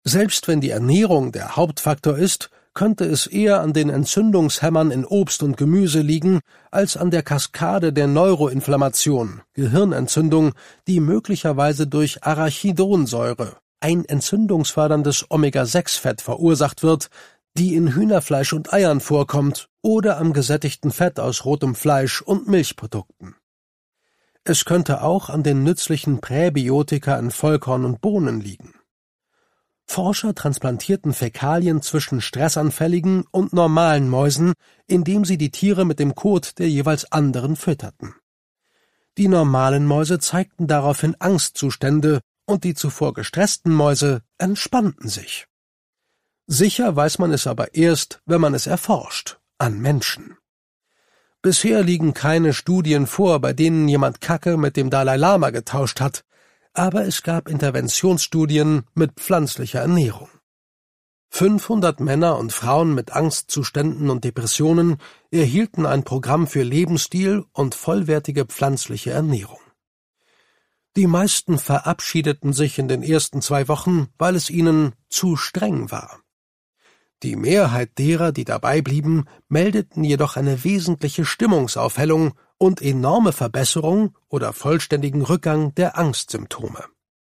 Selbst wenn die Ernährung der Hauptfaktor ist, könnte es eher an den Entzündungshemmern in Obst und Gemüse liegen, als an der Kaskade der Neuroinflammation, Gehirnentzündung, die möglicherweise durch Arachidonsäure, ein entzündungsförderndes Omega-6-Fett, verursacht wird, die in Hühnerfleisch und Eiern vorkommt, oder am gesättigten Fett aus rotem Fleisch und Milchprodukten. Es könnte auch an den nützlichen Präbiotika in Vollkorn und Bohnen liegen. Forscher transplantierten Fäkalien zwischen stressanfälligen und normalen Mäusen, indem sie die Tiere mit dem Kot der jeweils anderen fütterten. Die normalen Mäuse zeigten daraufhin Angstzustände und die zuvor gestressten Mäuse entspannten sich. Sicher weiß man es aber erst, wenn man es erforscht, an Menschen. Bisher liegen keine Studien vor, bei denen jemand Kacke mit dem Dalai Lama getauscht hat, aber es gab Interventionsstudien mit pflanzlicher Ernährung. 500 Männer und Frauen mit Angstzuständen und Depressionen erhielten ein Programm für Lebensstil und vollwertige pflanzliche Ernährung. Die meisten verabschiedeten sich in den ersten 2 Wochen, weil es ihnen zu streng war. Die Mehrheit derer, die dabei blieben, meldeten jedoch eine wesentliche Stimmungsaufhellung und enorme Verbesserung oder vollständigen Rückgang der Angstsymptome.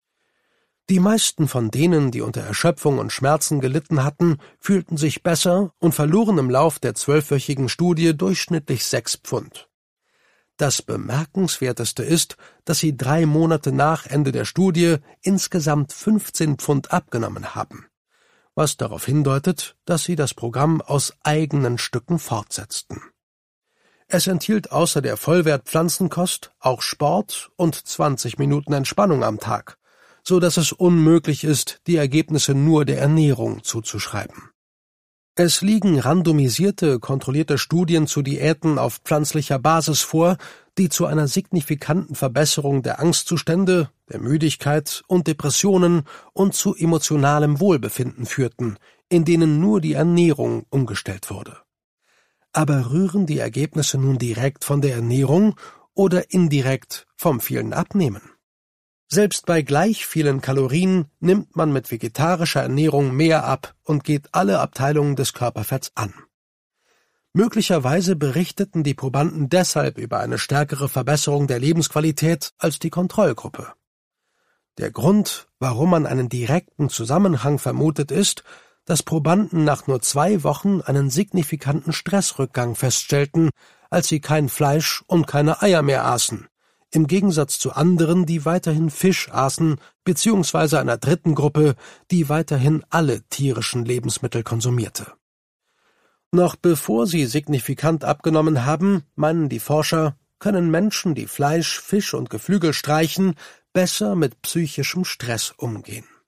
Die meisten von denen, die unter Erschöpfung und Schmerzen gelitten hatten, fühlten sich besser und verloren im Lauf der 12-wöchigen Studie durchschnittlich 6 Pfund. Das Bemerkenswerteste ist, dass sie 3 Monate nach Ende der Studie insgesamt 15 Pfund abgenommen haben, was darauf hindeutet, dass sie das Programm aus eigenen Stücken fortsetzten. Es enthielt außer der Vollwert-Pflanzenkost auch Sport und 20 Minuten Entspannung am Tag, so dass es unmöglich ist, die Ergebnisse nur der Ernährung zuzuschreiben. Es liegen randomisierte, kontrollierte Studien zu Diäten auf pflanzlicher Basis vor, die zu einer signifikanten Verbesserung der Angstzustände, der Müdigkeit und Depressionen und zu emotionalem Wohlbefinden führten, in denen nur die Ernährung umgestellt wurde. Aber rühren die Ergebnisse nun direkt von der Ernährung oder indirekt vom vielen Abnehmen? Selbst bei gleich vielen Kalorien nimmt man mit vegetarischer Ernährung mehr ab und geht alle Abteilungen des Körperfetts an. Möglicherweise berichteten die Probanden deshalb über eine stärkere Verbesserung der Lebensqualität als die Kontrollgruppe. Der Grund, warum man einen direkten Zusammenhang vermutet, ist, dass Probanden nach nur 2 Wochen einen signifikanten Stressrückgang feststellten, als sie kein Fleisch und keine Eier mehr aßen, im Gegensatz zu anderen, die weiterhin Fisch aßen, beziehungsweise einer dritten Gruppe, die weiterhin alle tierischen Lebensmittel konsumierte. Noch bevor sie signifikant abgenommen haben, meinen die Forscher, können Menschen, die Fleisch, Fisch und Geflügel streichen, besser mit psychischem Stress umgehen.